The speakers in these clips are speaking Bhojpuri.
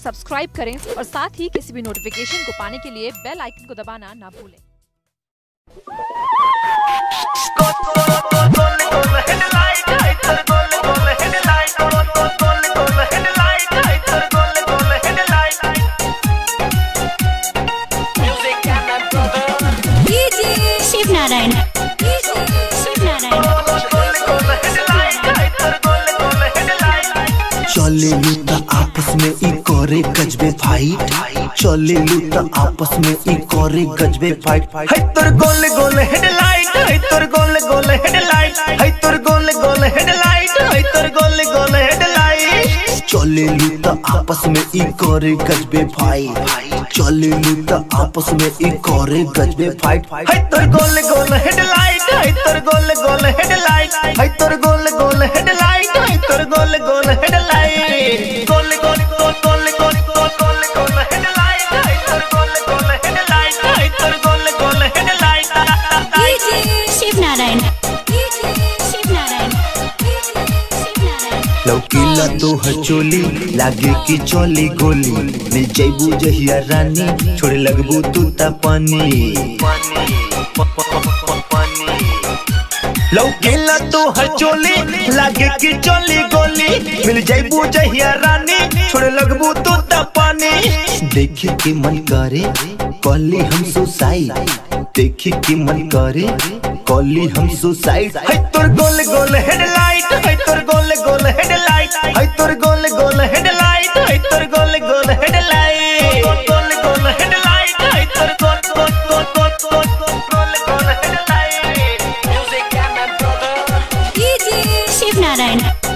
सब्सक्राइब करें और साथ ही किसी भी नोटिफिकेशन को पाने के लिए बेल आइकन को दबाना ना भूलें। शिवनारायण चले लूटा आपस में ई करे गजबे फाइट, चले लूटा आपस में ई करे गजबे फाइट। है तोर गोल गोल हेडलाइट, है तोर गोल गोल हेडलाइट, है तोर गोल गोल हेडलाइट, है तोर गोल गोल हेडलाइट। चले लूटा आपस में ई करे गजबे फाइट, चले लूटा आपस में ई करे गजबे फाइट। है तोर गोल गोल हेडलाइट, है तोर गोल गोल हेडलाइट, है तोर गोल गोल हेडलाइट, है तोर गोल गोल हेडलाइट। गोल गोल गोल गोल गोल गोल गोल गोल हेडलाइट, है तोर गोल गोल हेडलाइट, है तोर गोल गोल हेडलाइट। शिवनारायण लौकीला तो हचोली लागे की चोली गोली, मिल जाइबू जहिया रानी छोड़े लगबू तू ता पानी। लौकीला तो हचोली लागे की चोली गोली, मिल जाइबू जहिया रानी छोड़े लगबू तू ता पानी। देखे के मन करे कॉली हम सुसाइड, देखे के मन करे कॉली हम सुसाइड। है तोर गोल गोल हेडलाइट, है तोर गोल गोल हेडलाइट, है तोर गोल गोल हेडलाइट, है तोर गोल गोल हेडलाइट। गोल गोल हेडलाइट, है तोर गोल गोल गोल गोल गोल गोल headlight. Music and my brother Shivnarayan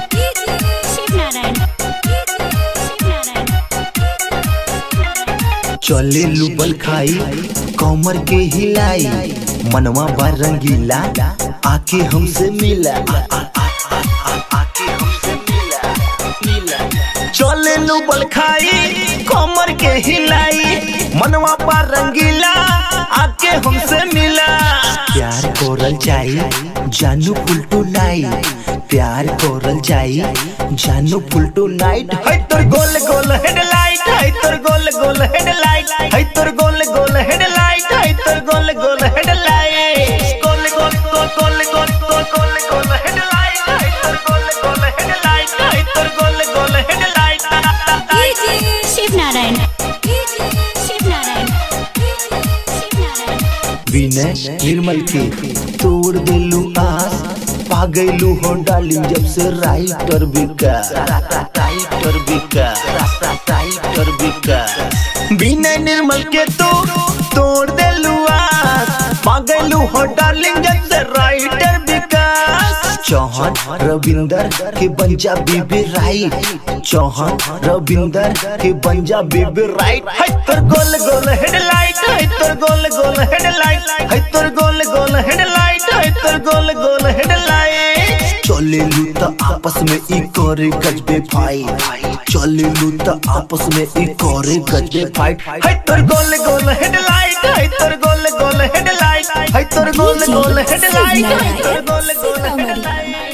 चले लुबल खाई कमर के हिलाई, मनवा बा रंगीला आके हमसे मिला, आके हमसे मिला। चले लुबल खाई कमर के हिलाई, मनवा बा रंगीला आके हमसे मिला। प्यार कोरल जाई जानू फुलटू नाइट, प्यार कोरल जाई जानू फुलटू नाइट। है तोर गोल गोल हेडलाइट, है तोर गोल गोल हेडलाइट, है तोर गोल गोल हेडलाइट, है तोर गोल गोल हेडलाइट। गोल गोल गोल गोल गोल गोल गोल गोल हेडलाइट, है तोर गोल गोल हेडलाइट, है तोर गोल गोल हेडलाइट। शिवनारायण विनय निर्मल के तोड़ देलू आस, पागलू हो डार्लिंग जब से writer Vikas, writer Vikas, writer Vikas. Vinay Nirmal के तो तोड़ देलू आस, पागलू हो डार्लिंग जब से राइटर विकास। चौहान रविंदर के बंजा बेबी राइट, चौहान रविंदर के बंजा बेबी राइट। है तोर गोल गोल हेडलाइट, है तोर गोल गोल हेडलाइट, है तोर गोल गोल हेडलाइट, है तोर गोल गोल हेडलाइट। चले लूटा आपस में ई करे गजबे फाइट, चले लूटा आपस में ई करे गजबे फाइट। है तोर गोल गोल हेडलाइट, है तोर गोल गोल हेडलाइट, है तोर गोल गोल हेडलाइट, है तोर गोल गोल हेडलाइट।